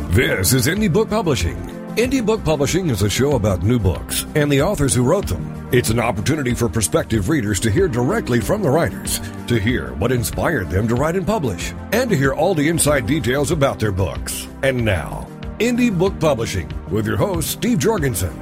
This is Indie Book Publishing. Indie Book Publishing is a show about new books and the authors who wrote them. It's an opportunity for prospective readers to hear directly from the writers, to hear what inspired them to write and publish, and to hear all the inside details about their books. And now, Indie Book Publishing with your host, Steve Jorgensen.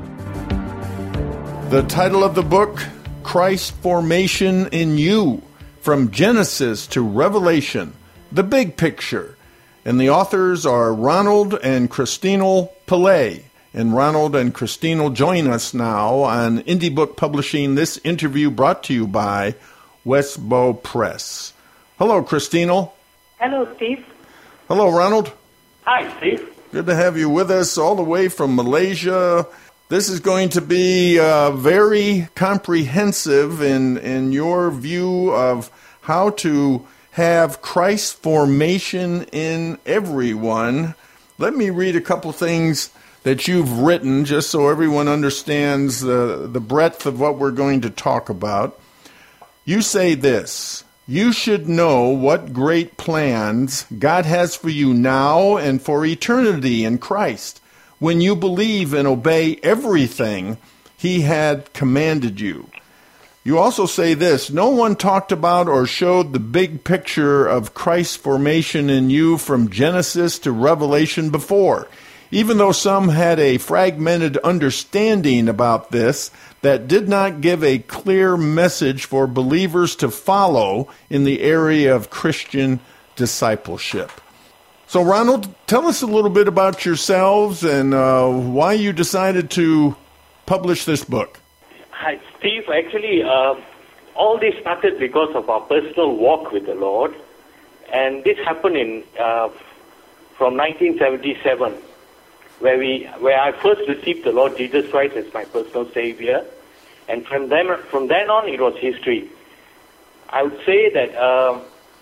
The title of the book, Christ Formation in You, From Genesis to Revelation, The Big Picture. And the authors are Ronald and Christine Pillay. And Ronald and Christine join us now on Indie Book Publishing. This interview brought to you by Westbow Press. Hello, Christine. Hello, Steve. Hello, Ronald. Hi, Steve. Good to have you with us all the way from Malaysia. This is going to be very comprehensive in your view of how to have Christ's formation in everyone. Let me read a couple things that you've written just so everyone understands the breadth of what we're going to talk about. You say this: you should know what great plans God has for you now and for eternity in Christ when you believe and obey everything He had commanded you. You also say this: no one talked about or showed the big picture of Christ's formation in you from Genesis to Revelation before, even though some had a fragmented understanding about this that did not give a clear message for believers to follow in the area of Christian discipleship. So, Ronald, tell us a little bit about yourselves and why you decided to publish this book. Hi, Steve. Actually, all this started because of our personal walk with the Lord. And this happened from 1977, where I first received the Lord Jesus Christ as my personal Savior. And from then on, it was history. I would say that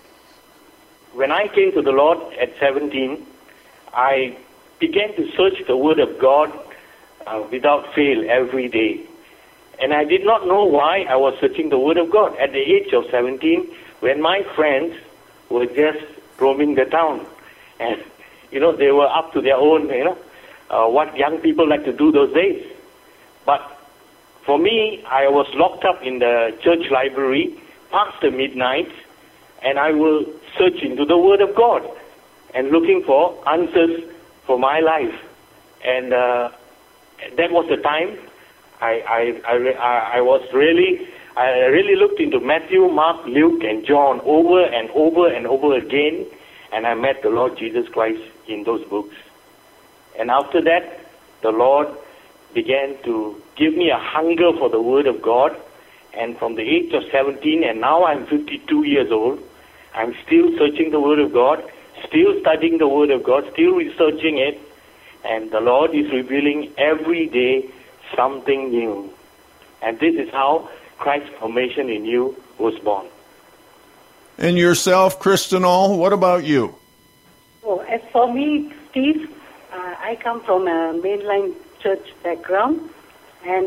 when I came to the Lord at 17, I began to search the Word of God without fail every day. And I did not know why I was searching the Word of God at the age of 17 when my friends were just roaming the town. And, they were up to their own, what young people like to do those days. But for me, I was locked up in the church library past the midnight, and I will search into the Word of God and looking for answers for my life. And that was the time I really looked into Matthew, Mark, Luke, and John over and over and over again, and I met the Lord Jesus Christ in those books. And after that, the Lord began to give me a hunger for the Word of God, and from the age of 17, and now I'm 52 years old, I'm still searching the Word of God, still studying the Word of God, still researching it, and the Lord is revealing every day something new. And this is how Christ's formation in you was born. And yourself, Christine, what about you? Oh, as for me, Steve, I come from a mainline church background, and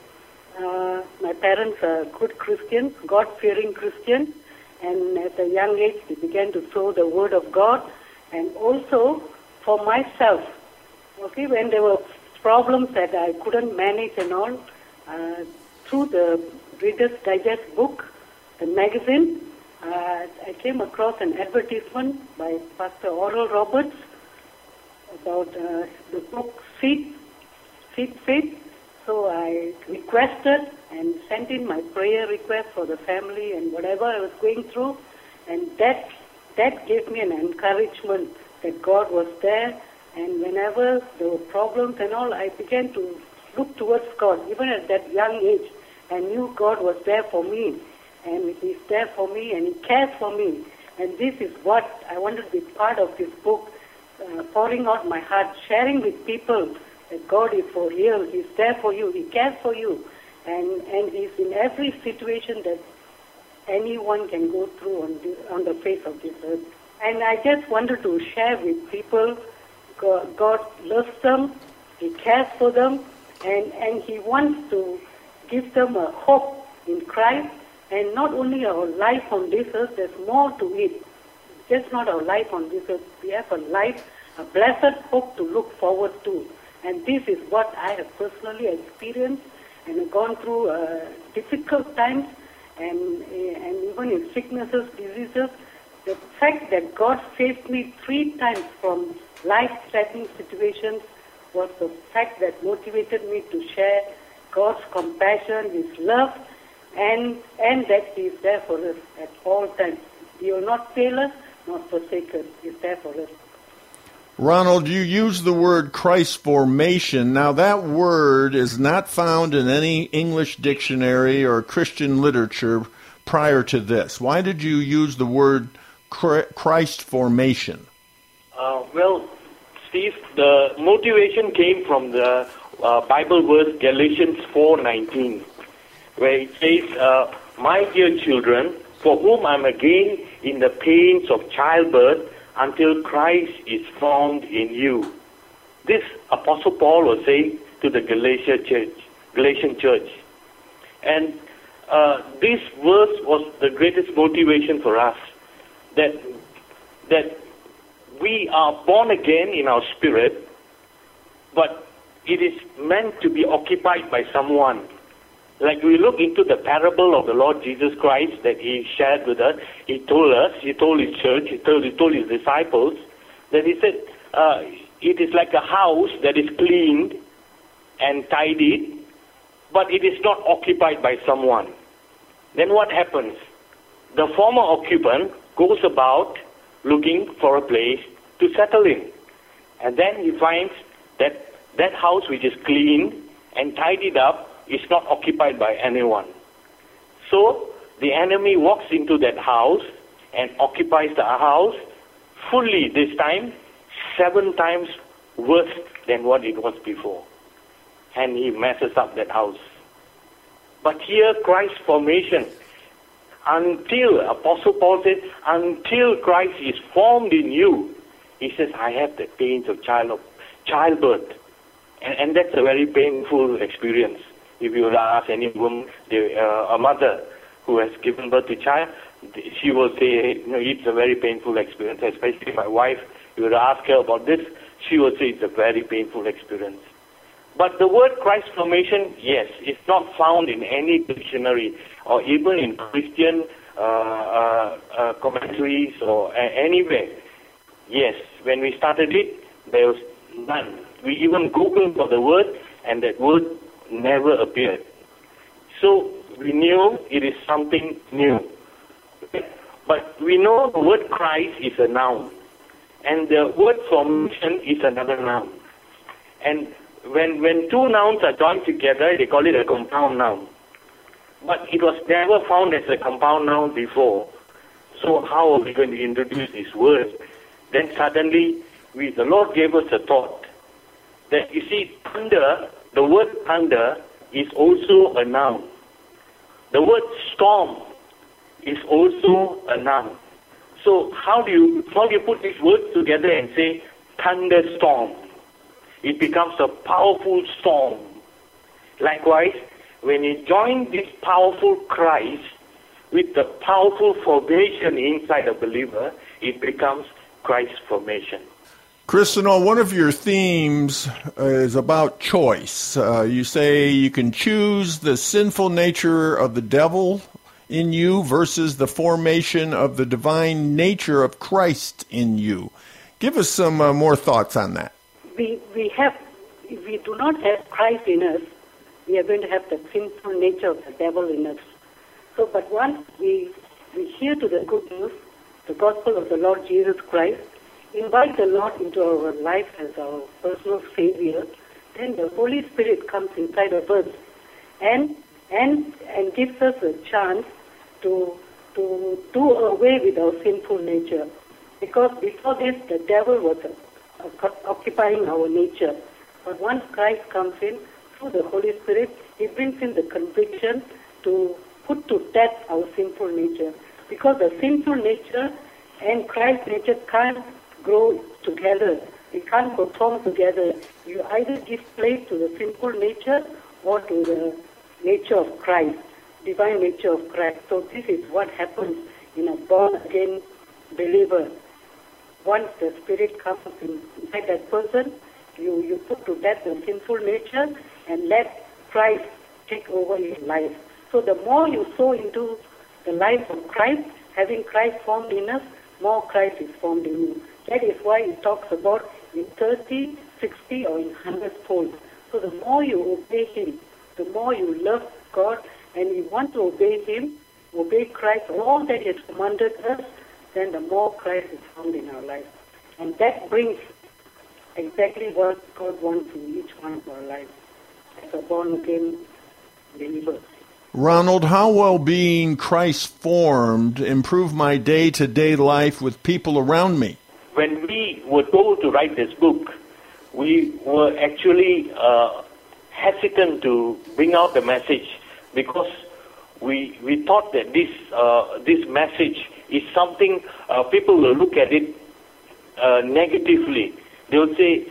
my parents are good Christians, God-fearing Christians, and at a young age they began to sow the Word of God. And also for myself, when there were problems that I couldn't manage and all, through the Reader's Digest book, the magazine, I came across an advertisement by Pastor Oral Roberts about the book Seed Faith. So I requested and sent in my prayer request for the family and whatever I was going through, and that gave me an encouragement that God was there. And whenever there were problems and all, I began to look towards God. Even at that young age, I knew God was there for me. And He's there for me and He cares for me. And this is what I wanted to be part of this book, pouring out my heart, sharing with people that God is for real. He's there for you. He cares for you. And He's in every situation that anyone can go through on the face of this earth. And I just wanted to share with people, God loves them, He cares for them, and He wants to give them a hope in Christ. And not only our life on this earth, there's more to it. Just not our life on this earth. We have a life a blessed hope to look forward to. And this is what I have personally experienced and gone through difficult times and even in sicknesses, diseases. The fact that God saved me 3 times from life-threatening situations was the fact that motivated me to share God's compassion, His love, and that He is there for us at all times. He will not fail us, nor forsake us. He is there for us. Ronald, you use the word Christ formation. Now, that word is not found in any English dictionary or Christian literature prior to this. Why did you use the word Christ formation? Well, Steve, the motivation came from the Bible verse Galatians 4:19, where it says, "My dear children, for whom I'm again in the pains of childbirth until Christ is formed in you." This Apostle Paul was saying to the Galatian church. And this verse was the greatest motivation for us, that we are born again in our spirit, but it is meant to be occupied by someone. Like we look into the parable of the Lord Jesus Christ that He shared with us, He told His church, He told His disciples, that He said, it is like a house that is cleaned and tidied, but it is not occupied by someone. Then what happens? The former occupant goes about looking for a place to settle in. And then he finds that that house which is cleaned and tidied up is not occupied by anyone. So the enemy walks into that house and occupies the house fully, this time 7 times worse than what it was before. And he messes up that house. But here, Christ's formation, until, Apostle Paul says, until Christ is formed in you, he says, I have the pains of childbirth. And that's a very painful experience. If you ask any woman, a mother who has given birth to a child, she will say, it's a very painful experience. Especially my wife, you would ask her about this, she will say it's a very painful experience. But the word Christ formation, yes, it's not found in any dictionary or even in Christian commentaries or anywhere. Yes, when we started it, there was none. We even Googled for the word, and that word never appeared. So we knew it is something new. But we know the word Christ is a noun, and the word formation is another noun. And when 2 nouns are joined together, they call it a compound noun. But it was never found as a compound noun before. So how are we going to introduce this word? Then suddenly, the Lord gave us a thought. That you see, thunder, the word thunder is also a noun. The word storm is also a noun. So how do you put these words together and say thunderstorm? It becomes a powerful storm. Likewise, when you join this powerful Christ with the powerful formation inside a believer, it becomes Christ's formation. Christino, one of your themes is about choice. You say you can choose the sinful nature of the devil in you versus the formation of the divine nature of Christ in you. Give us some more thoughts on that. If we do not have Christ in us, we are going to have the sinful nature of the devil in us. So, but once we hear to the good news, the gospel of the Lord Jesus Christ, invite the Lord into our life as our personal Savior, then the Holy Spirit comes inside of us and gives us a chance to do away with our sinful nature. Because before this, the devil was occupying our nature. But once Christ comes in, through the Holy Spirit, He brings in the conviction to put to death our sinful nature. Because the sinful nature and Christ's nature can't grow together. They can't perform together. You either give place to the sinful nature or to the nature of Christ, divine nature of Christ. So this is what happens in a born-again believer. once the Spirit comes inside that person, you put to death the sinful nature and let Christ take over your life. So the more you sow into the life of Christ, having Christ formed in us, more Christ is formed in you. That is why it talks about in 30, 60, or in 100-fold. So the more you obey Him, the more you love God, and you want to obey Him, obey Christ, all that He has commanded us, then the more Christ is found in our life. And that brings exactly what God wants in each one of our lives as a born-again believer. Ronald, how will being Christ formed improve my day-to-day life with people around me? When we were told to write this book, we were actually hesitant to bring out the message because we thought that this message is something people will look at it negatively. They will say,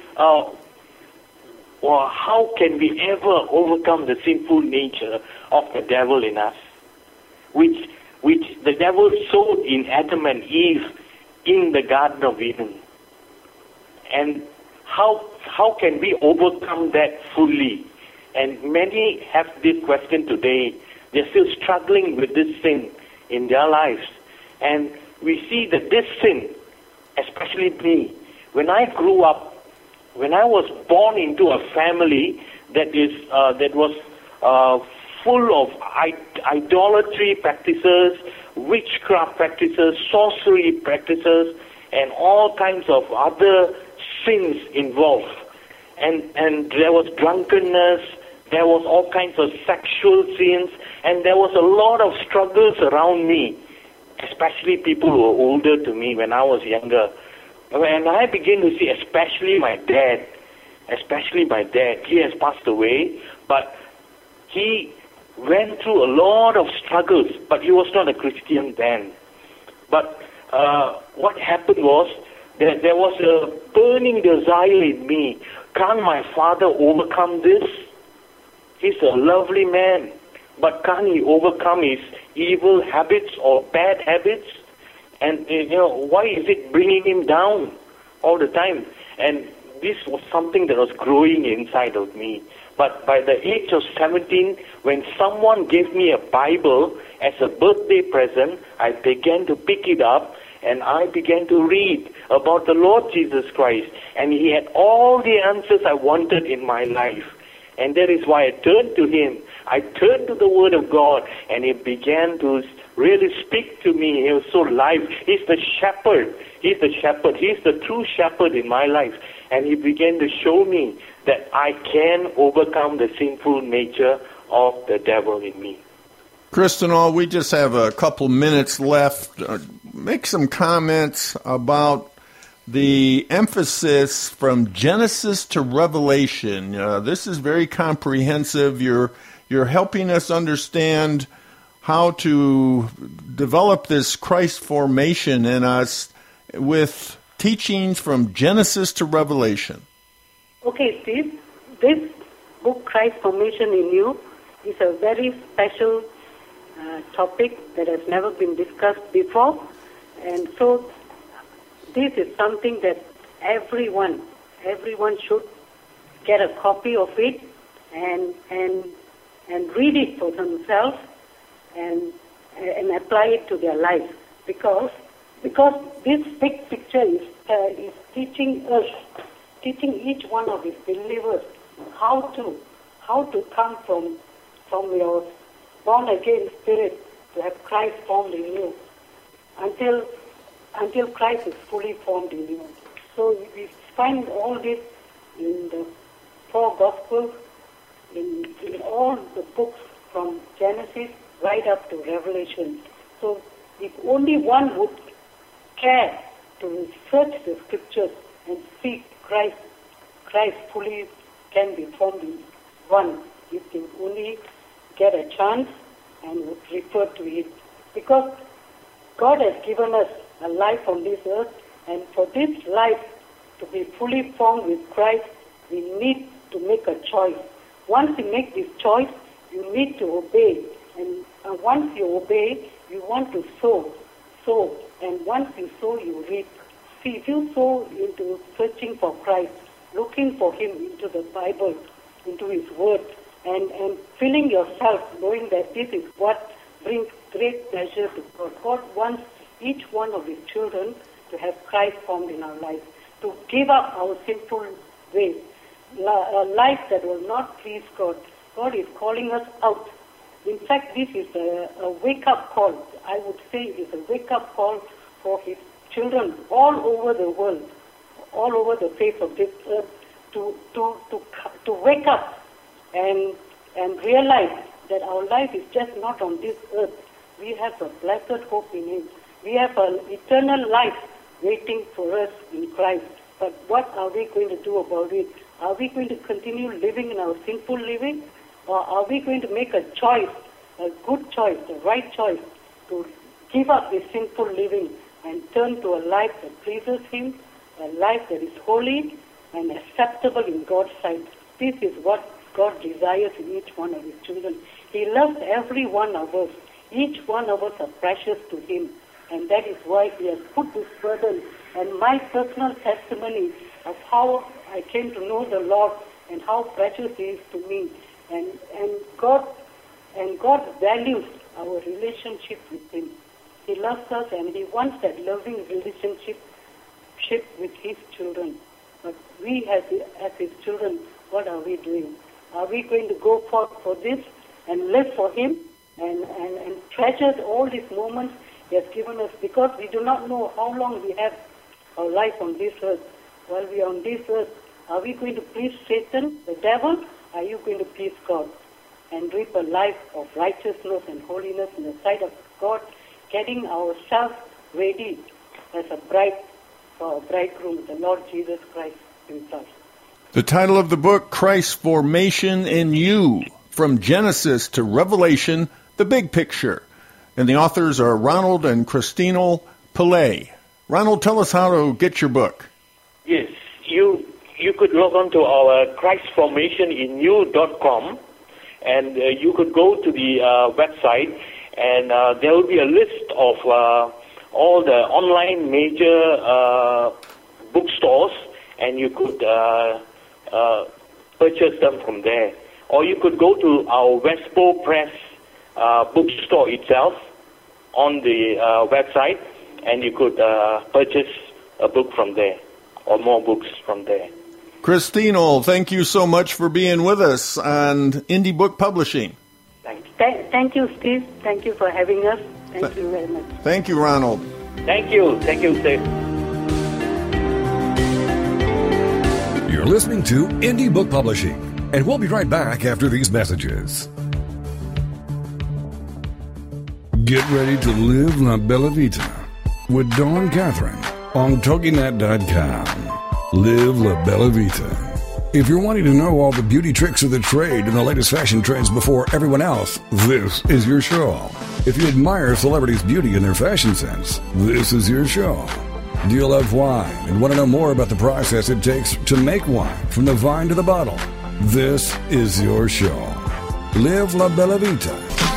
well, how can we ever overcome the sinful nature of the devil in us, which the devil sowed in Adam and Eve in the Garden of Eden? And how can we overcome that fully? And many have this question today. They're still struggling with this sin in their lives. And we see that this sin, especially me, when I grew up, when I was born into a family that was full of idolatry practices, witchcraft practices, sorcery practices, and all kinds of other sins involved. And there was drunkenness, there was all kinds of sexual sins, and there was a lot of struggles around me, especially people who were older to me when I was younger. And I began to see, especially my dad, he has passed away, but he went through a lot of struggles, but he was not a Christian then. But what happened was that there was a burning desire in me. Can't my father overcome this? He's a lovely man, but can't he overcome his evil habits or bad habits? And, why is it bringing him down all the time? And this was something that was growing inside of me. But by the age of 17, when someone gave me a Bible as a birthday present, I began to pick it up and I began to read about the Lord Jesus Christ. And He had all the answers I wanted in my life. And that is why I turned to Him. I turned to the Word of God, and He began to really speak to me. He was so live. He's the shepherd. He's the shepherd. He's the true shepherd in my life. And He began to show me that I can overcome the sinful nature of the devil in me. Kristinal, we just have a couple minutes left. Make some comments about the emphasis from Genesis to Revelation. This is very comprehensive. You're helping us understand how to develop this Christ formation in us with teachings from Genesis to Revelation. Okay, Steve, this book, Christ Formation in You, is a very special topic that has never been discussed before. And so this is something that everyone should get a copy of it and read it for themselves and apply it to their life, because this big picture is teaching each one of His believers how to come from your born again spirit to have Christ formed in you until Christ is fully formed in you. So we find all this in the four Gospels, in all the books from Genesis right up to Revelation. So if only one would care to search the Scriptures and see Christ fully can be formed in one, if they only get a chance and would refer to it. Because God has given us a life on this earth, and for this life to be fully formed with Christ, we need to make a choice. Once you make this choice, you need to obey. And once you obey, you want to sow. And once you sow, you reap. See, if you so into searching for Christ, looking for Him into the Bible, into His Word, and filling yourself, knowing that this is what brings great pleasure to God. God wants each one of His children to have Christ formed in our lives, to give up our sinful ways, a life that will not please God. God is calling us out. In fact, this is a wake-up call. I would say it is a wake-up call for His children all over the world, all over the face of this earth, to wake up and realize that our life is just not on this earth. We have a blessed hope in Him. We have an eternal life waiting for us in Christ. But what are we going to do about it? Are we going to continue living in our sinful living? Or are we going to make a choice, a good choice, the right choice, to give up this sinful living and turn to a life that pleases Him, a life that is holy and acceptable in God's sight? This is what God desires in each one of His children. He loves every one of us. Each one of us are precious to Him. And that is why He has put this burden. And my personal testimony of how I came to know the Lord and how precious He is to me. And God values our relationship with Him. He loves us and He wants that loving relationship with His children. But we as His children, what are we doing? Are we going to go forth for this and live for Him and treasure all these moments He has given us? Because we do not know how long we have our life on this earth. While we are on this earth, are we going to please Satan, the devil? Are you going to please God and reap a life of righteousness and holiness in the sight of God, getting ourselves ready as a bride for our bridegroom, the Lord Jesus Christ Himself? The title of the book, Christ's Formation in You, From Genesis to Revelation, The Big Picture. And the authors are Ronald and Christine Pillay. Ronald, tell us how to get your book. Yes, you could log on to our ChristFormationInYou.com, and you could go to the website, and there will be a list of all the online major bookstores, and you could purchase them from there. Or you could go to our Westport Press bookstore itself on the website, and you could purchase a book from there, or more books from there. Christine, thank you so much for being with us on Indie Book Publishing. Thank you, Steve. Thank you for having us. Thank you very much. Thank you, Ronald. Thank you, Steve. You're listening to Indie Book Publishing, and we'll be right back after these messages. Get ready to live La Bella Vita with Dawn Catherine on TogiNet.com. Live La Bella Vita. If you're wanting to know all the beauty tricks of the trade and the latest fashion trends before everyone else, this is your show. If you admire celebrities' beauty and their fashion sense, this is your show. Do you love wine and want to know more about the process it takes to make wine from the vine to the bottle? This is your show. Live La Bella Vita.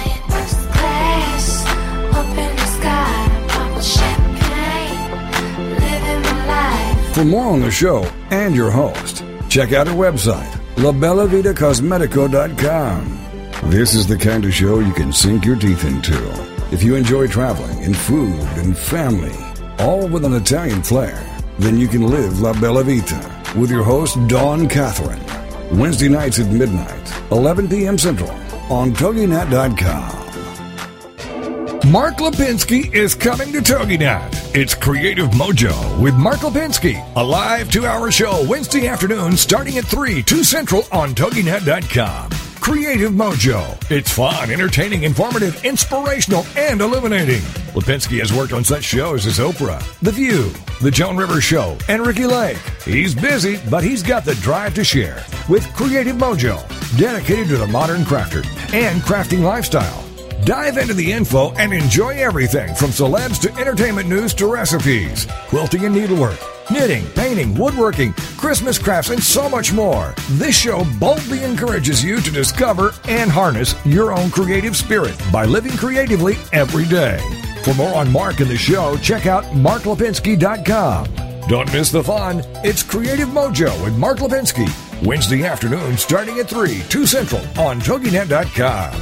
For more on the show and your host, check out our website, labellavitacosmetico.com. This is the kind of show you can sink your teeth into. If you enjoy traveling and food and family, all with an Italian flair, then you can live La Bella Vita with your host, Dawn Catherine. Wednesday nights at midnight, 11 p.m. Central, on TogiNet.com. Mark Lipinski is coming to TogiNet. It's Creative Mojo with Mark Lipinski, a live 2-hour show Wednesday afternoon starting at 2 Central on TogiNet.com. Creative Mojo. It's fun, entertaining, informative, inspirational, and illuminating. Lipinski has worked on such shows as Oprah, The View, The Joan Rivers Show, and Ricky Lake. He's busy, but he's got the drive to share with Creative Mojo, dedicated to the modern crafter and crafting lifestyle. Dive into the info and enjoy everything from celebs to entertainment news to recipes, quilting and needlework, knitting, painting, woodworking, Christmas crafts, and so much more. This show boldly encourages you to discover and harness your own creative spirit by living creatively every day. For more on Mark and the show, check out marklipinski.com. Don't miss the fun. It's Creative Mojo with Mark Lipinski. Wednesday afternoon starting at 3, 2 Central on TogiNet.com.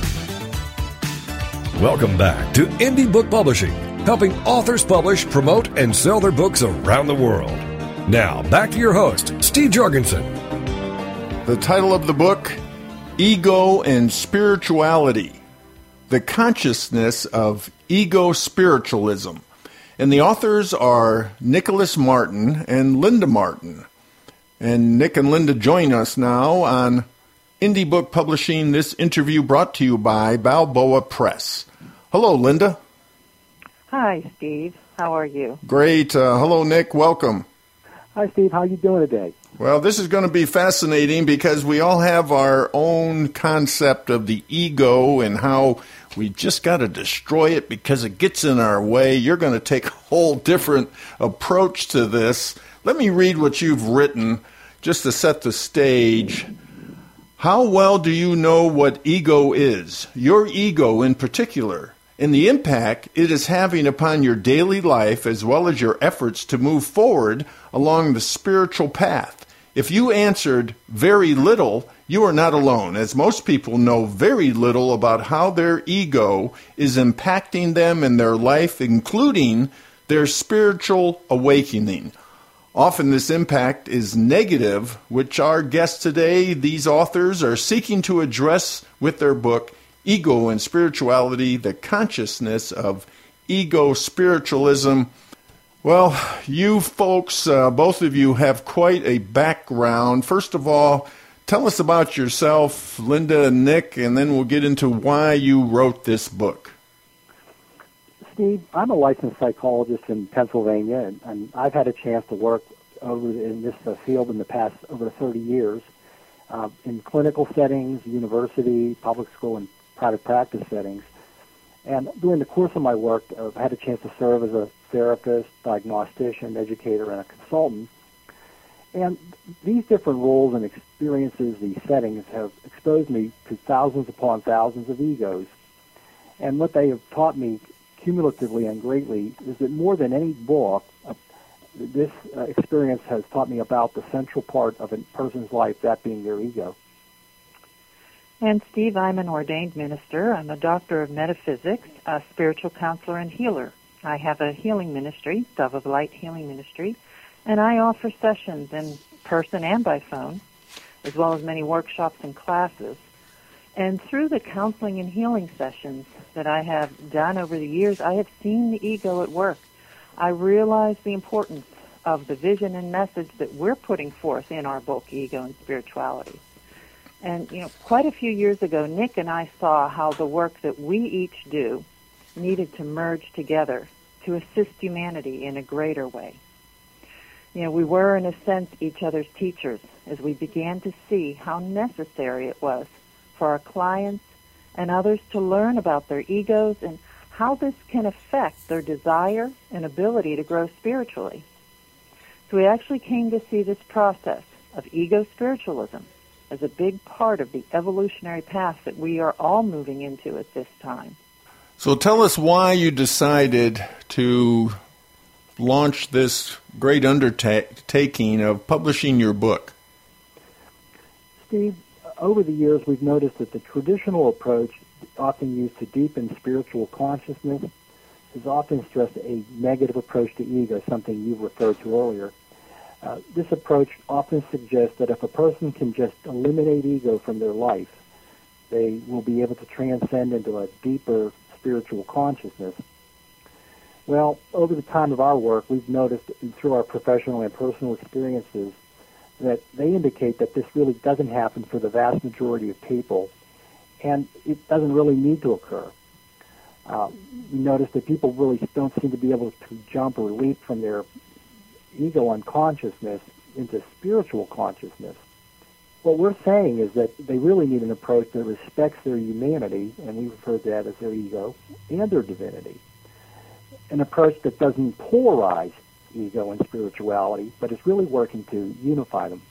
Welcome back to Indie Book Publishing, helping authors publish, promote, and sell their books around the world. Now, back to your host, Steve Jorgensen. The title of the book, Ego and Spirituality, The Consciousness of Ego Spiritualism. And the authors are Nicholas Martin and Linda Martin. And Nick and Linda join us now on Indie Book Publishing, this interview brought to you by Balboa Press. Hello, Linda. Hi, Steve. How are you? Great. Hello, Nick. Welcome. Hi, Steve. How are you doing today? Well, this is going to be fascinating because we all have our own concept of the ego and how we just got to destroy it because it gets in our way. You're going to take a whole different approach to this. Let me read what you've written just to set the stage. How well do you know what ego is, your ego in particular, and the impact it is having upon your daily life as well as your efforts to move forward along the spiritual path? If you answered very little, you are not alone, as most people know very little about how their ego is impacting them in their life, including their spiritual awakening. Often this impact is negative, which our guests today, these authors, are seeking to address with their book, Ego and Spirituality, The Consciousness of Ego Spiritualism. Well, you folks, both of you have quite a background. First of all, tell us about yourself, Linda and Nick, and then we'll get into why you wrote this book. Steve, I'm a licensed psychologist in Pennsylvania, and I've had a chance to work over in this field in the past over 30 years in clinical settings, university, public school, and private practice settings. And during the course of my work, I've had a chance to serve as a therapist, diagnostician, educator, and a consultant. And these different roles and experiences, these settings, have exposed me to thousands upon thousands of egos. And what they have taught me cumulatively and greatly is that more than any book, this experience has taught me about the central part of a person's life, that being their ego. And Steve, I'm an ordained minister. I'm a doctor of metaphysics, a spiritual counselor and healer. I have a healing ministry, Dove of Light Healing Ministry, and I offer sessions in person and by phone, as well as many workshops and classes. And through the counseling and healing sessions that I have done over the years, I have seen the ego at work. I realize the importance of the vision and message that we're putting forth in our book, Ego and Spirituality. And, quite a few years ago, Nick and I saw how the work that we each do needed to merge together to assist humanity in a greater way. We were, in a sense, each other's teachers as we began to see how necessary it was for our clients and others to learn about their egos and how this can affect their desire and ability to grow spiritually. So we actually came to see this process of ego spiritualism as a big part of the evolutionary path that we are all moving into at this time. So tell us why you decided to launch this great undertaking of publishing your book. Steve, over the years we've noticed that the traditional approach often used to deepen spiritual consciousness has often stressed a negative approach to ego, something you referred to earlier. This approach often suggests that if a person can just eliminate ego from their life, they will be able to transcend into a deeper spiritual consciousness. Well, over the time of our work, we've noticed through our professional and personal experiences that they indicate that this really doesn't happen for the vast majority of people, and it doesn't really need to occur. We notice that people really don't seem to be able to jump or leap from their ego unconsciousness into spiritual consciousness. What we're saying is that they really need an approach that respects their humanity, and we refer to that as their ego, and their divinity. An approach that doesn't polarize ego and spirituality, but is really working to unify them.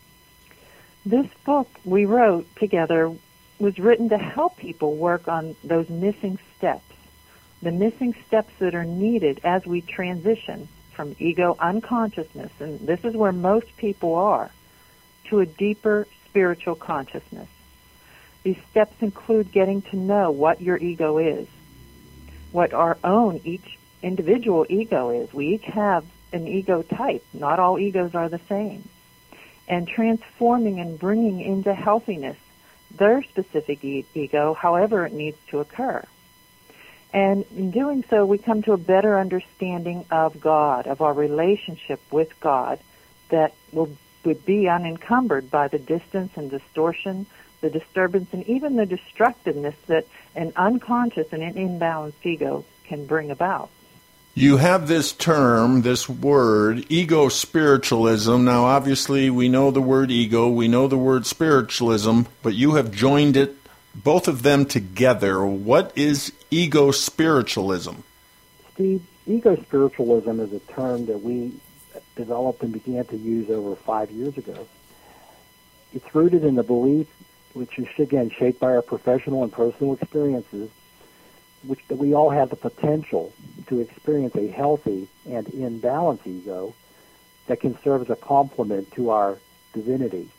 This book we wrote together was written to help people work on those missing steps, the missing steps that are needed as we transition from ego unconsciousness, and this is where most people are, to a deeper spiritual consciousness. These steps include getting to know what your ego is, what our own, each individual ego is. We each have an ego type. Not all egos are the same. And transforming and bringing into healthiness their specific ego, however it needs to occur. And in doing so, we come to a better understanding of God, of our relationship with God, that would be unencumbered by the distance and distortion, the disturbance, and even the destructiveness that an unconscious and an imbalanced ego can bring about. You have this term, this word, ego spiritualism. Now, obviously, we know the word ego, we know the word spiritualism, but you have joined it, both of them together. What is ego spiritualism? Steve, ego spiritualism is a term that we developed and began to use over 5 years ago. It's rooted in the belief, which is, again, shaped by our professional and personal experiences, that we all have the potential to experience a healthy and imbalanced ego that can serve as a complement to our divinity.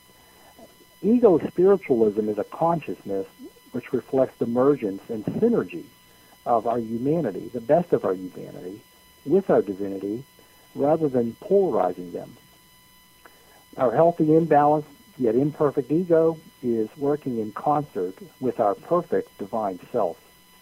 Ego spiritualism is a consciousness which reflects the emergence and synergy of our humanity, the best of our humanity, with our divinity, rather than polarizing them. Our healthy, imbalanced, yet imperfect ego is working in concert with our perfect divine self.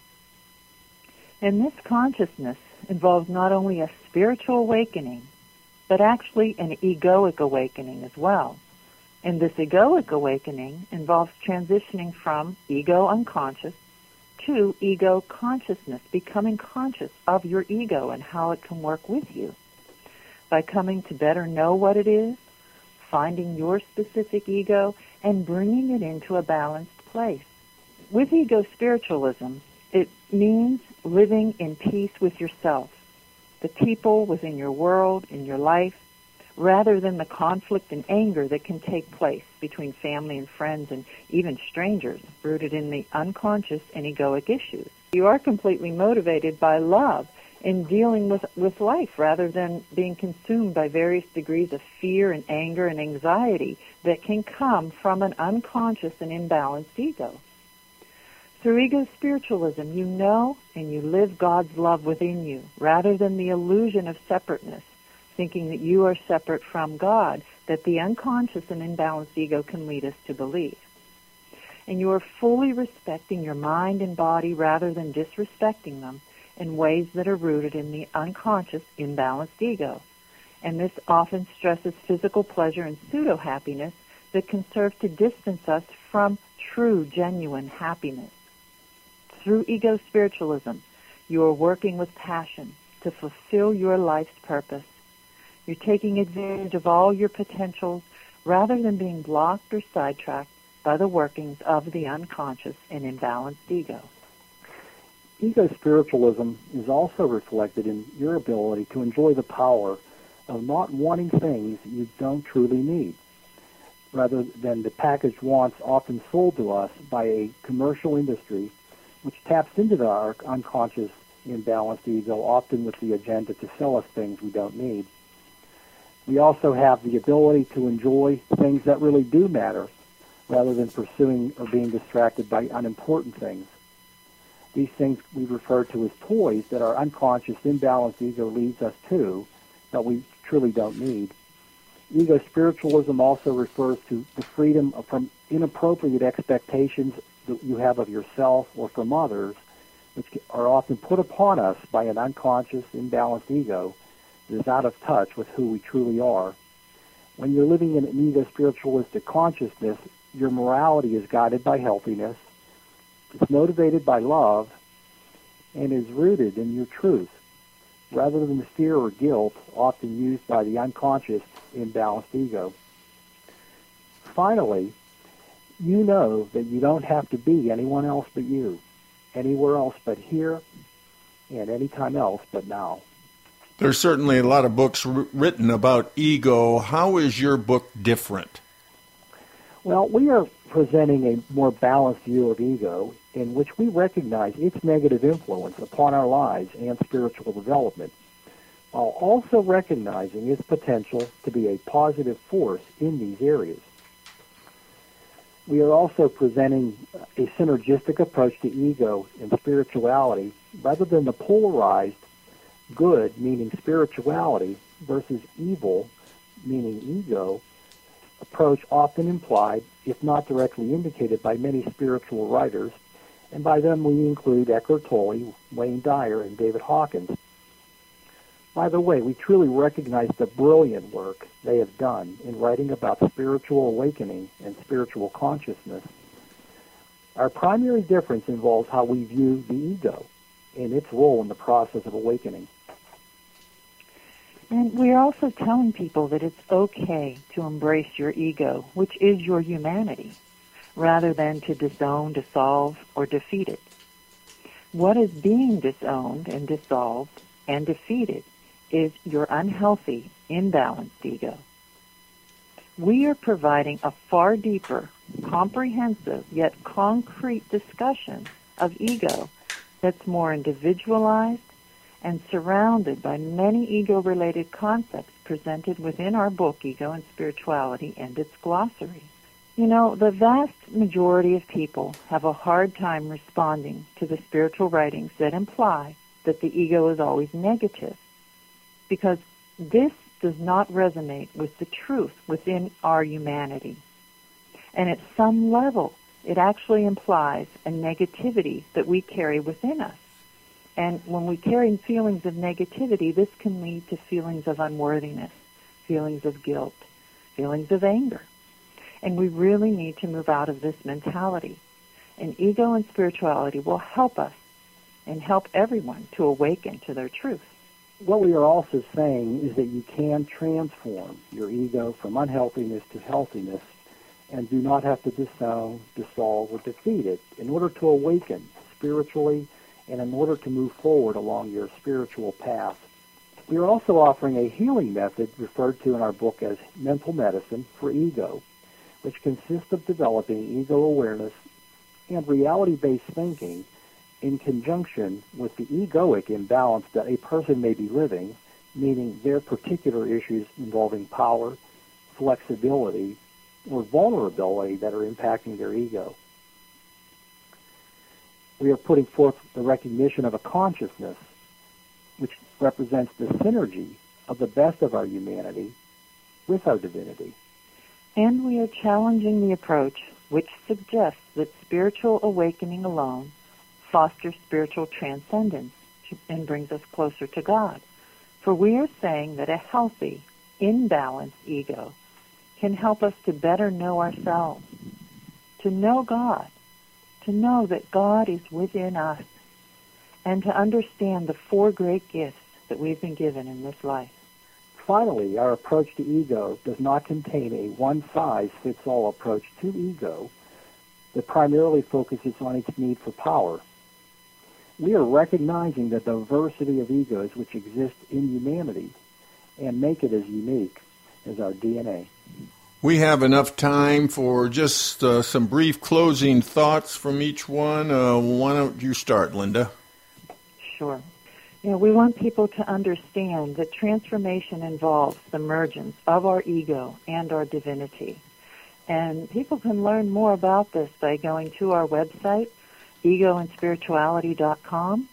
And this consciousness involves not only a spiritual awakening, but actually an egoic awakening as well. And this egoic awakening involves transitioning from ego unconscious to ego consciousness, becoming conscious of your ego and how it can work with you. By coming to better know what it is, finding your specific ego, and bringing it into a balanced place. With ego spiritualism, it means living in peace with yourself, the people within your world, in your life, rather than the conflict and anger that can take place between family and friends and even strangers, rooted in the unconscious and egoic issues. You are completely motivated by love in dealing with life rather than being consumed by various degrees of fear and anger and anxiety that can come from an unconscious and imbalanced ego. Through ego spiritualism, you know and you live God's love within you, rather than the illusion of separateness, thinking that you are separate from God, that the unconscious and imbalanced ego can lead us to believe. And you are fully respecting your mind and body rather than disrespecting them in ways that are rooted in the unconscious, imbalanced ego. And this often stresses physical pleasure and pseudo-happiness that can serve to distance us from true, genuine happiness. Through ego spiritualism, you are working with passion to fulfill your life's purpose. You're taking advantage of all your potentials rather than being blocked or sidetracked by the workings of the unconscious and imbalanced ego. Ego spiritualism is also reflected in your ability to enjoy the power of not wanting things you don't truly need, rather than the packaged wants often sold to us by a commercial industry which taps into our unconscious imbalanced ego, often with the agenda to sell us things we don't need. We also have the ability to enjoy things that really do matter, rather than pursuing or being distracted by unimportant things. These things we refer to as toys that our unconscious imbalanced ego leads us to, that we truly don't need. Ego spiritualism also refers to the freedom from inappropriate expectations that you have of yourself or from others, which are often put upon us by an unconscious, imbalanced ego that is out of touch with who we truly are. When you're living in an ego spiritualistic consciousness, your morality is guided by healthiness, it's motivated by love, and is rooted in your truth, rather than the fear or guilt often used by the unconscious, imbalanced ego. Finally, you know that you don't have to be anyone else but you, anywhere else but here, and anytime else but now. There's certainly a lot of books written about ego. How is your book different? Well, we are presenting a more balanced view of ego in which we recognize its negative influence upon our lives and spiritual development. while also recognizing its potential to be a positive force in these areas. We are also presenting a synergistic approach to ego and spirituality rather than the polarized good, meaning spirituality, versus evil, meaning ego, approach often implied, if not directly indicated, by many spiritual writers, and by them we include Eckhart Tolle, Wayne Dyer, and David Hawkins. By the way, we truly recognize the brilliant work they have done in writing about spiritual awakening and spiritual consciousness. Our primary difference involves how we view the ego and its role in the process of awakening. And we're also telling people that it's okay to embrace your ego, which is your humanity, rather than to disown, dissolve, or defeat it. What is being disowned and dissolved and defeated is your unhealthy, imbalanced ego. We are providing a far deeper, comprehensive, yet concrete discussion of ego that's more individualized and surrounded by many ego-related concepts presented within our book, Ego and Spirituality, and its glossary. You know, the vast majority of people have a hard time responding to the spiritual writings that imply that the ego is always negative, because this does not resonate with the truth within our humanity. And at some level, it actually implies a negativity that we carry within us. And when we carry feelings of negativity, this can lead to feelings of unworthiness, feelings of guilt, feelings of anger. And we really need to move out of this mentality. And ego and spirituality will help us and help everyone to awaken to their truth. What we are also saying is that you can transform your ego from unhealthiness to healthiness and do not have to disown, dissolve, or defeat it in order to awaken spiritually and in order to move forward along your spiritual path. We are also offering a healing method referred to in our book as mental medicine for ego, which consists of developing ego awareness and reality-based thinking in conjunction with the egoic imbalance that a person may be living, meaning their particular issues involving power, flexibility, or vulnerability that are impacting their ego. We are putting forth the recognition of a consciousness which represents the synergy of the best of our humanity with our divinity. And we are challenging the approach which suggests that spiritual awakening alone fosters spiritual transcendence and brings us closer to God. For we are saying that a healthy, imbalanced ego can help us to better know ourselves, to know God, to know that God is within us, and to understand the four great gifts that we've been given in this life. Finally, our approach to ego does not contain a one-size-fits-all approach to ego that primarily focuses on its need for power. We are recognizing the diversity of egos which exist in humanity and make it as unique as our DNA. We have enough time for just some brief closing thoughts from each one. Why don't you start, Linda? Sure. You know, we want people to understand that transformation involves the mergence of our ego and our divinity. And people can learn more about this by going to our website, egoandspirituality.com.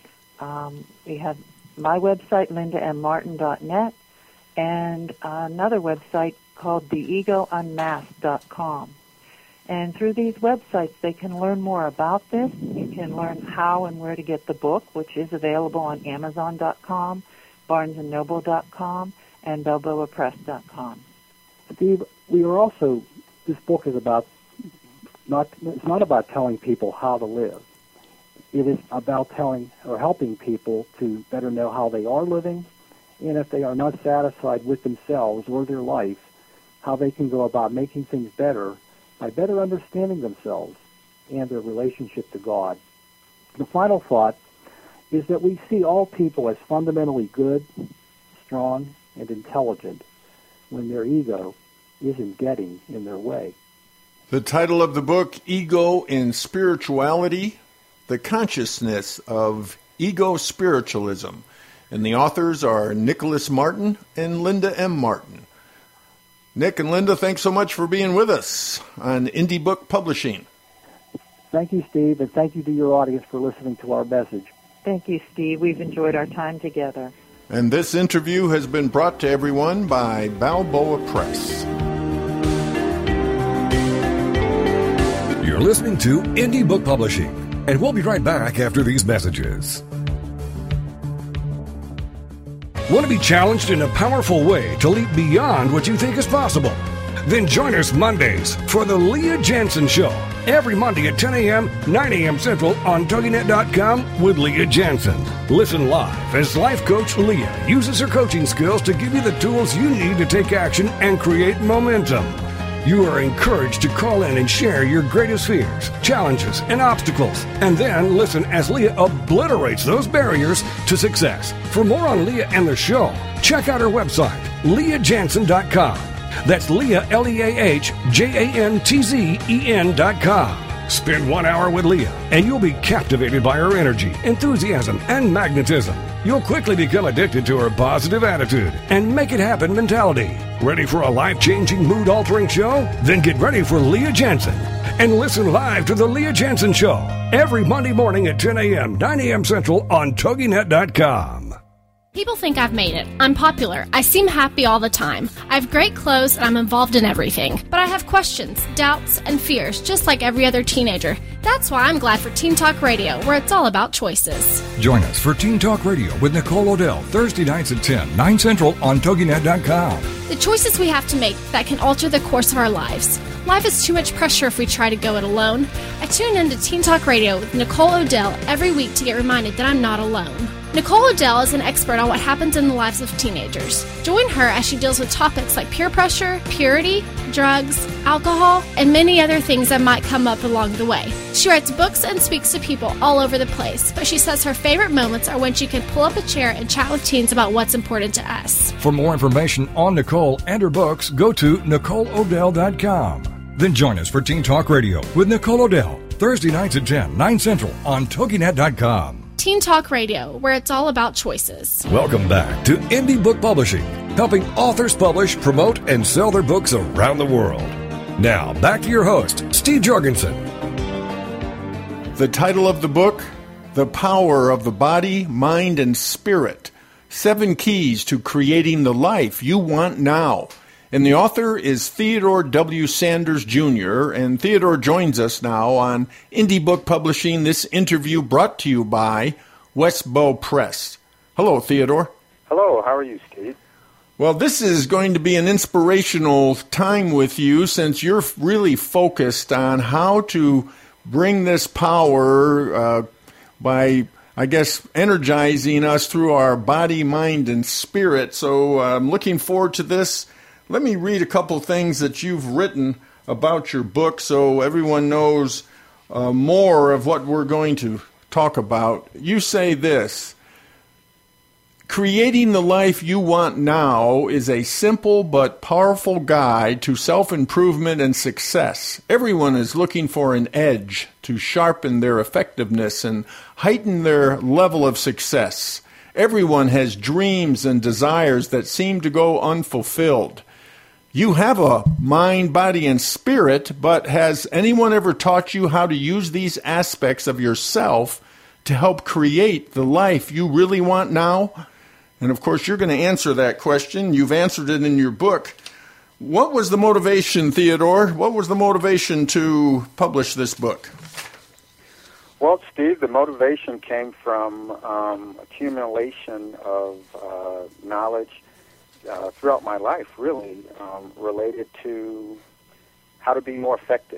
We have my website, lindammartin.net, and another website called theegounmasked.com. And through these websites, they can learn more about this. You can learn how and where to get the book, which is available on Amazon.com, BarnesandNoble.com, and BalboaPress.com. Steve, this book is it's not about telling people how to live. It is about helping people to better know how they are living, and if they are not satisfied with themselves or their life, how they can go about making things better by better understanding themselves and their relationship to God. The final thought is that we see all people as fundamentally good, strong, and intelligent when their ego isn't getting in their way. The title of the book, Ego and Spirituality, The Consciousness of Ego Spiritualism. and the authors are Nicholas Martin and Linda M. Martin. Nick and Linda, thanks so much for being with us on Indie Book Publishing. Thank you, Steve, and thank you to your audience for listening to our message. Thank you, Steve. We've enjoyed our time together. And this interview has been brought to everyone by Balboa Press. You're listening to Indie Book Publishing, and we'll be right back after these messages. Want to be challenged in a powerful way to leap beyond what you think is possible? Then join us Mondays for the Leah Jansen Show. Every Monday at 10 a.m., 9 a.m. Central on TogiNet.com with Leah Jansen. Listen live as life coach Leah uses her coaching skills to give you the tools you need to take action and create momentum. You are encouraged to call in and share your greatest fears, challenges, and obstacles, and then listen as Leah obliterates those barriers to success. For more on Leah and the show, check out her website, LeahJansen.com. That's Leah, LeahJantzen.com. Spend 1 hour with Leah, and you'll be captivated by her energy, enthusiasm, and magnetism. You'll quickly become addicted to her positive attitude and make it happen mentality. Ready for a life-changing, mood-altering show? Then get ready for Leah Jansen and listen live to The Leah Jansen Show every Monday morning at 10 a.m., 9 a.m. Central on TogiNet.com. People think I've made it. I'm popular. I seem happy all the time. I have great clothes and I'm involved in everything. But I have questions, doubts, and fears, just like every other teenager. That's why I'm glad for Teen Talk Radio, where it's all about choices. Join us for Teen Talk Radio with Nicole Odell, Thursday nights at 10, 9 Central on TogiNet.com. The choices we have to make that can alter the course of our lives. Life is too much pressure if we try to go it alone. I tune in to Teen Talk Radio with Nicole Odell every week to get reminded that I'm not alone. Nicole Odell is an expert on what happens in the lives of teenagers. Join her as she deals with topics like peer pressure, purity, drugs, alcohol, and many other things that might come up along the way. She writes books and speaks to people all over the place, but she says her favorite moments are when she can pull up a chair and chat with teens about what's important to us. For more information on Nicole and her books, go to NicoleOdell.com. Then join us for Teen Talk Radio with Nicole Odell, Thursday nights at 10, 9 Central on TogiNet.com. Teen Talk Radio, where it's all about choices. Welcome back to Indie Book Publishing, helping authors publish, promote, and sell their books around the world. Now, back to your host, Steve Jorgensen. The title of the book, The Power of the Body, Mind, and Spirit. 7 Keys to Creating the Life You Want Now. And the author is Theodore W. Sanders, Jr., and Theodore joins us now on Indie Book Publishing, this interview brought to you by Westbow Press. Hello, Theodore. Hello, how are you, Steve? Well, this is going to be an inspirational time with you since you're really focused on how to bring this power by, I guess, energizing us through our body, mind, and spirit. So I'm looking forward to this. Let me read a couple things that you've written about your book so everyone knows more of what we're going to talk about. You say this: creating the life you want now is a simple but powerful guide to self-improvement and success. Everyone is looking for an edge to sharpen their effectiveness and heighten their level of success. Everyone has dreams and desires that seem to go unfulfilled. You have a mind, body, and spirit, but has anyone ever taught you how to use these aspects of yourself to help create the life you really want now? And of course, you're going to answer that question. You've answered it in your book. What was the motivation, Theodore? What was the motivation to publish this book? Well, Steve, the motivation came from accumulation of knowledge throughout my life, really, related to how to be more effective.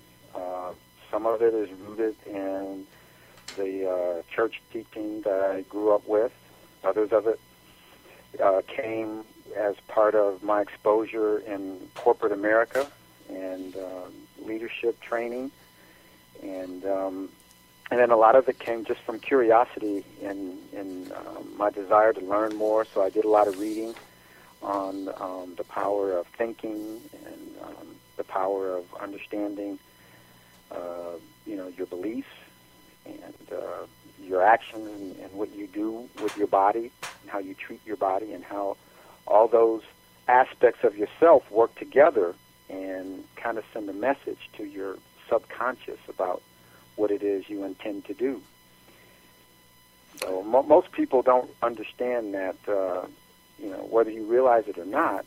Some of it is rooted in the church teaching that I grew up with. Others of it came as part of my exposure in corporate America and leadership training. And then a lot of it came just from curiosity and my desire to learn more. So I did a lot of reading on the power of thinking and the power of understanding, your beliefs and your actions and what you do with your body and how you treat your body, and how all those aspects of yourself work together and kind of send a message to your subconscious about what it is you intend to do. So most people don't understand that, whether you realize it or not,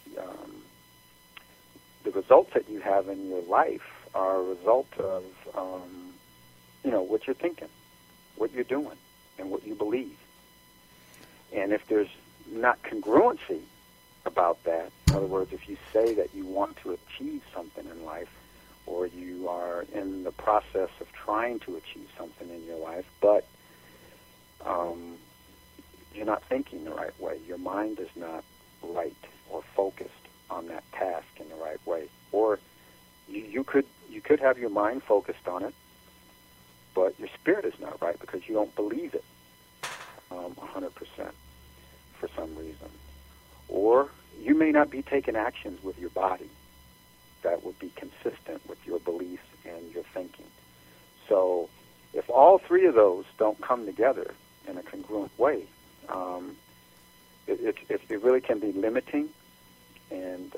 the results that you have in your life are a result of, what you're thinking, what you're doing, and what you believe. And if there's not congruency about that, in other words, if you say that you want to achieve something in life, or you are in the process of trying to achieve something in your life, but you're not thinking the right way, your mind is not right or focused on that task in the right way, or you could have your mind focused on it, but your spirit is not right because you don't believe it 100% for some reason. Or you may not be taking actions with your body that would be consistent with your beliefs and your thinking. So if all three of those don't come together in a congruent way, it really can be limiting, and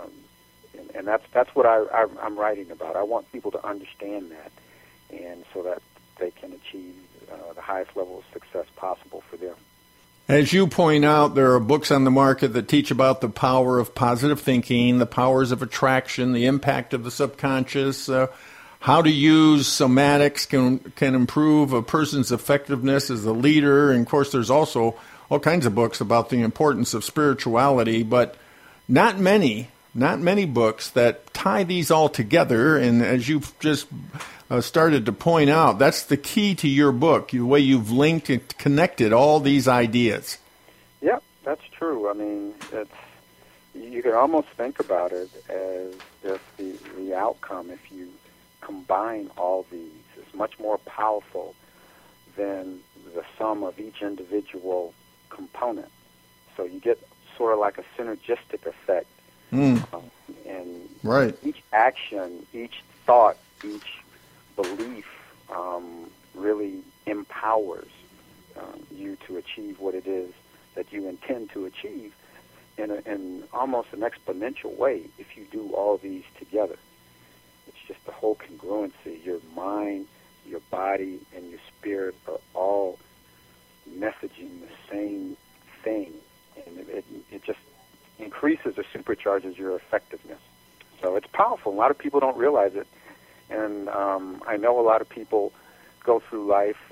that's what I'm writing about. I want people to understand that, and so that they can achieve the highest level of success possible for them. As you point out, there are books on the market that teach about the power of positive thinking, the powers of attraction, the impact of the subconscious, how to use somatics can improve a person's effectiveness as a leader. And, of course, there's also all kinds of books about the importance of spirituality, but not many books that tie these all together. And as you've just started to point out, that's the key to your book, the way you've linked and connected all these ideas. Yeah, that's true. I mean, you can almost think about it as if the outcome, if you combine all these, is much more powerful than the sum of each individual component. So you get sort of like a synergistic effect. And right. Each action, each thought, each belief really empowers you to achieve what it is that you intend to achieve in almost an exponential way if you do all these together. It's just the whole congruency. Your mind, your body, and your spirit are all messaging the same thing, and it just increases or supercharges your effectiveness. So it's powerful. A lot of people don't realize it. And I know a lot of people go through life,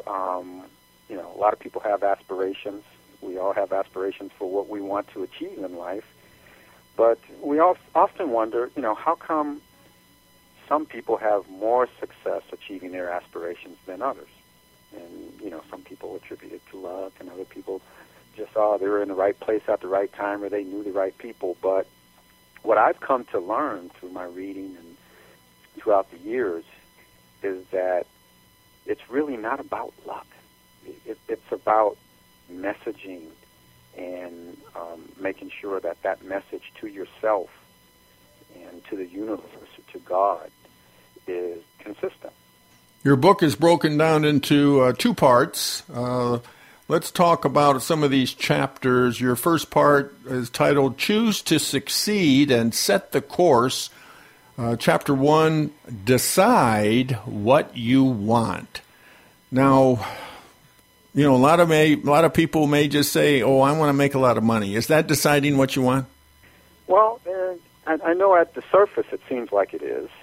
a lot of people have aspirations. We all have aspirations for what we want to achieve in life. But we often wonder, how come some people have more success achieving their aspirations than others? And, some people attribute it to luck, and other people just, they were in the right place at the right time, or they knew the right people. But what I've come to learn through my reading and throughout the years is that it's really not about luck. It's about messaging and making sure that message to yourself and to the universe, to God, is consistent. Your book is broken down into two parts. Let's talk about some of these chapters. Your first part is titled Choose to Succeed and Set the Course. Chapter 1, Decide What You Want. Now, a lot of people may just say, "Oh, I want to make a lot of money." Is that deciding what you want? Well, I know at the surface it seems like it is,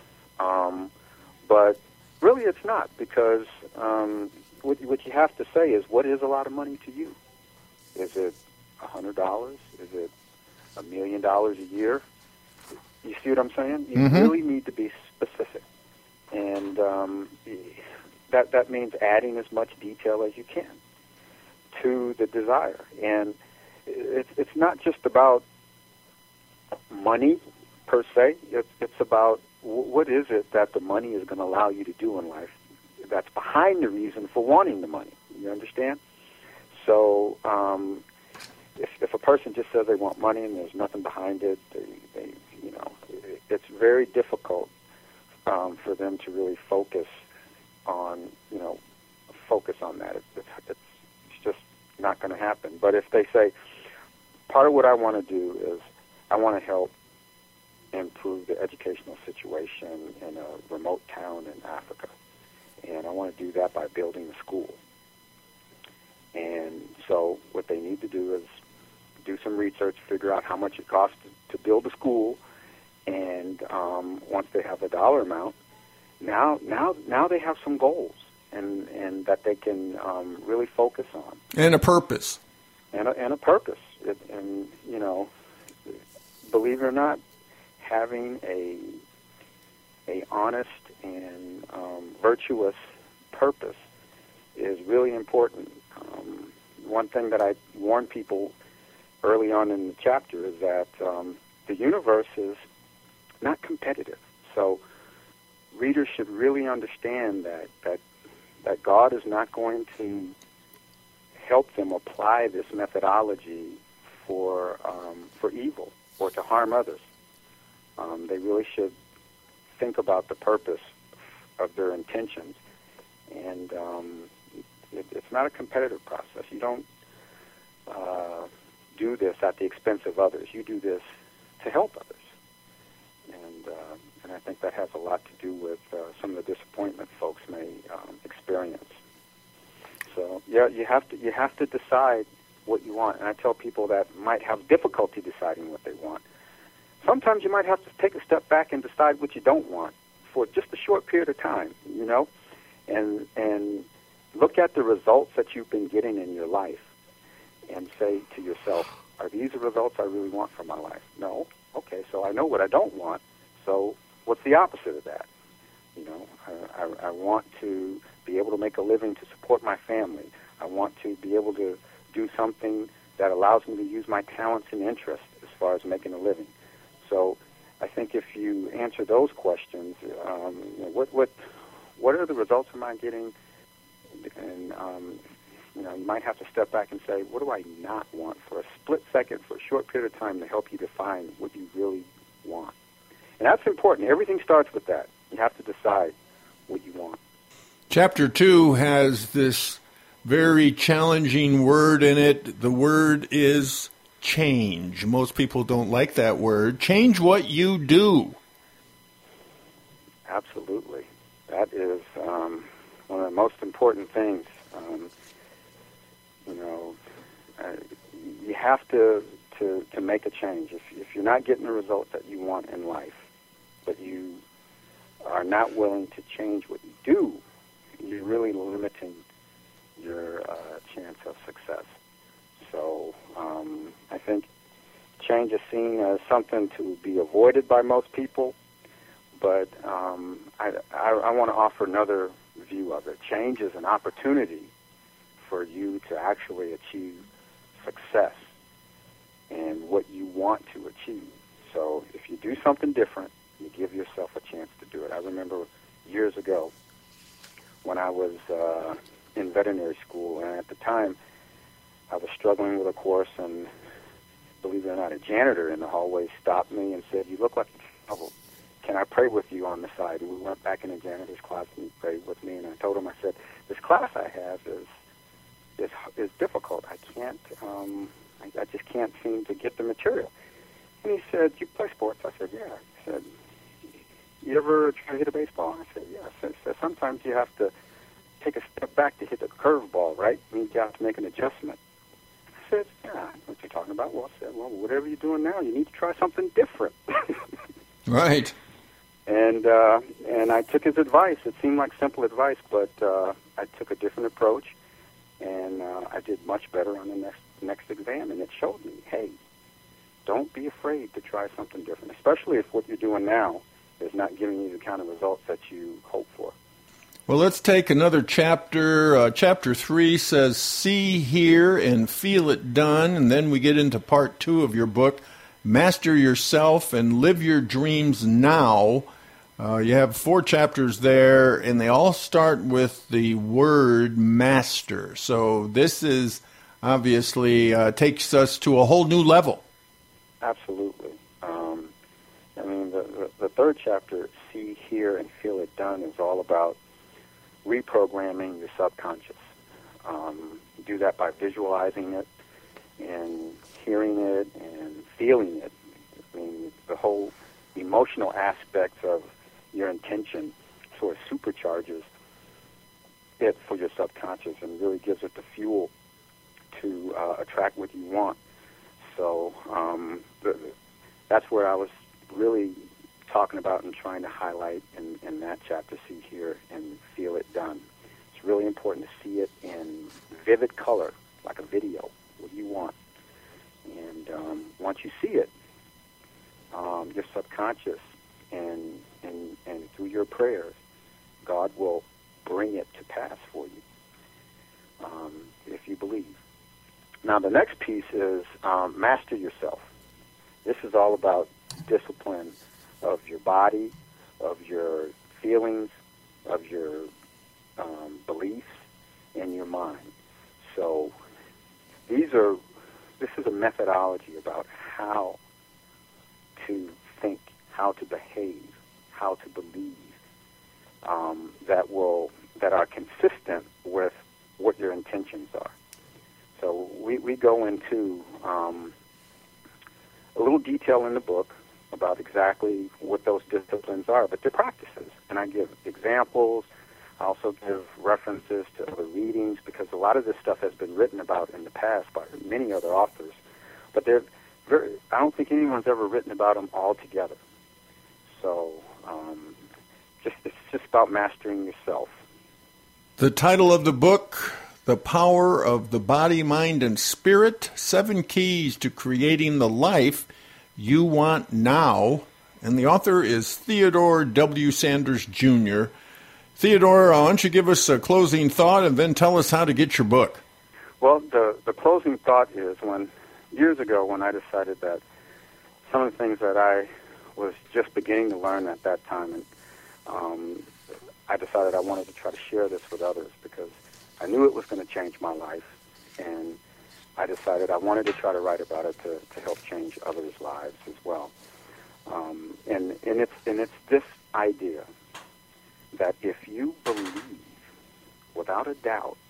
but really it's not, because what you have to say is, what is a lot of money to you? Is it $100? Is it $1 million a year? You see what I'm saying? You really need to be specific, and that means adding as much detail as you can to the desire. And it's not just about money per se. It's about what is it that the money is going to allow you to do in life that's behind the reason for wanting the money. You understand? So if a person just says they want money and there's nothing behind it, it's very difficult for them to really focus on that. It's just not going to happen. But if they say, part of what I want to do is I want to help improve the educational situation in a remote town in Africa, and I want to do that by building a school. And so what they need to do is do some research, figure out how much it costs to build a school, and once they have a dollar amount, now they have some goals and that they can really focus on. And a purpose. And a purpose. And you know, believe it or not, having a honest and virtuous purpose is really important. One thing that I warn people early on in the chapter is that the universe is not competitive. So readers should really understand that God is not going to help them apply this methodology for evil or to harm others. They really should think about the purpose of their intentions, and it's not a competitive process. You don't do this at the expense of others. You do this to help others, and I think that has a lot to do with some of the disappointment folks may experience. So yeah, you have to decide what you want, and I tell people that might have difficulty deciding what they want. Sometimes you might have to take a step back and decide what you don't want for just a short period of time, you know, and look at the results that you've been getting in your life and say to yourself, are these the results I really want for my life? No? Okay, so I know what I don't want, so what's the opposite of that? You know, I want to be able to make a living to support my family. I want to be able to do something that allows me to use my talents and interests as far as making a living. So I think if you answer those questions, you know, what are the results am I getting? And you know, you might have to step back and say, what do I not want for a split second, for a short period of time, to help you define what you really want. And that's important. Everything starts with that. You have to decide what you want. Chapter 2 has this very challenging word in it. The word is change. Most people don't like that word. Change what you do. Absolutely. That is one of the most important things. You know, you have to make a change. If you're not getting the results that you want in life, but you are not willing to change what you do, you're really limiting your chance of success. So I think change is seen as something to be avoided by most people, but I want to offer another view of it. Change is an opportunity for you to actually achieve success and what you want to achieve. So if you do something different, you give yourself a chance to do it. I remember years ago when I was in veterinary school, and at the time I was struggling with a course, and believe it or not, a janitor in the hallway stopped me and said, "You look like you're in trouble. Can I pray with you on the side?" And we went back in the janitor's class, and he prayed with me, and I told him, I said, "This class I have is difficult. I can't, I just can't seem to get the material." And he said, "You play sports?" I said, "Yeah." He said, "You ever try to hit a baseball?" I said, "Yeah." He said, "Sometimes you have to take a step back to hit the curveball, right? I mean, you have to make an adjustment." I said, "Yeah, I know what you're talking about." Well, I said, "Well, whatever you're doing now, you need to try something different." Right. And I took his advice. It seemed like simple advice, but I took a different approach, and I did much better on the next exam. And it showed me, hey, don't be afraid to try something different, especially if what you're doing now is not giving you the kind of results that you hope for. Well, let's take another chapter. Chapter 3 says, see, hear, and feel it done. And then we get into part 2 of your book, Master Yourself and Live Your Dreams Now. You have 4 chapters there, and they all start with the word master. So this is obviously takes us to a whole new level. Absolutely. I mean, the 3rd chapter, See, Hear, and Feel It Done, is all about reprogramming your subconscious. do that by visualizing it and hearing it and feeling it. I mean, the whole emotional aspects of your intention sort of supercharges it for your subconscious and really gives it the fuel to attract what you want. So that's where I was really talking about and trying to highlight in that chapter, see, hear, and feel it done. It's really important to see it in vivid color, like a video. What do you want? And once you see it, your subconscious and through your prayers, God will bring it to pass for you, if you believe. Now, the next piece is master yourself. This is all about discipline of your body, of your feelings, of your beliefs, and your mind. So this is a methodology about how to think, how to behave, how to believe, that are consistent with what your intentions are. So we go into a little detail in the book about exactly what those disciplines are, but they're practices. And I give examples. I also give references to other readings, because a lot of this stuff has been written about in the past by many other authors. But I don't think anyone's ever written about them all together. So it's just about mastering yourself. The title of the book, The Power of the Body, Mind, and Spirit, 7 Keys to Creating the Life You Want Now. And the author is Theodore W. Sanders, Jr. Theodore, why don't you give us a closing thought and then tell us how to get your book? Well, the closing thought is years ago when I decided that some of the things that I was just beginning to learn at that time, and I decided I wanted to try to share this with others because I knew it was going to change my life, and I decided I wanted to try to write about it to help change others' lives as well. And it's this idea that if you believe without a doubt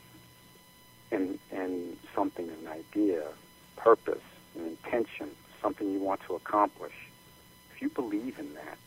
in something, an idea, purpose, an intention, something you want to accomplish, if you believe in that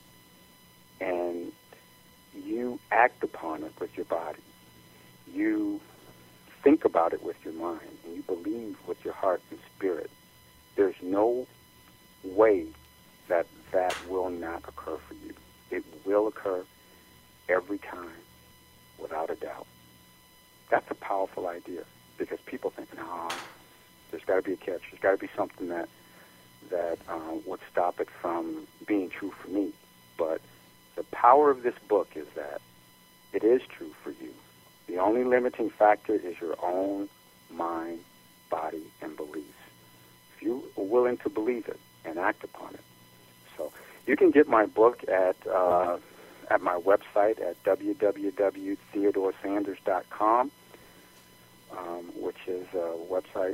and you act upon it with your body, you think about it with your mind, and you believe with your heart and spirit, there's no way that will not occur for you. It will occur every time, without a doubt. That's a powerful idea, because people think, no, there's got to be a catch. There's got to be something that would stop it from being true for me. But the power of this book is that it is true for you. The only limiting factor is your own mind, body, and beliefs. If you are willing to believe it and act upon it. So you can get my book at my website at www.theodoresanders.com, which is a website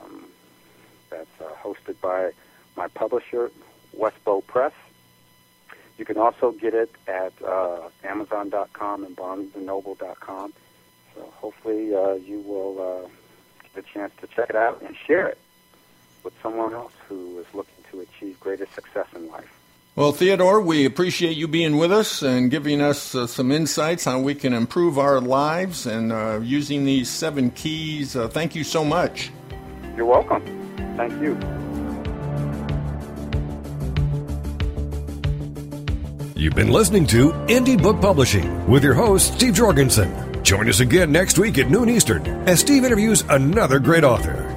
that's hosted by my publisher, Westbow Press. You can also get it at Amazon.com and BarnesandNoble.com. So hopefully you will get a chance to check it out and share it with someone else who is looking to achieve greater success in life. Well, Theodore, we appreciate you being with us and giving us some insights on how we can improve our lives and using these 7 keys. Thank you so much. You're welcome. Thank you. You've been listening to Indie Book Publishing with your host, Steve Jorgensen. Join us again next week at noon Eastern as Steve interviews another great author.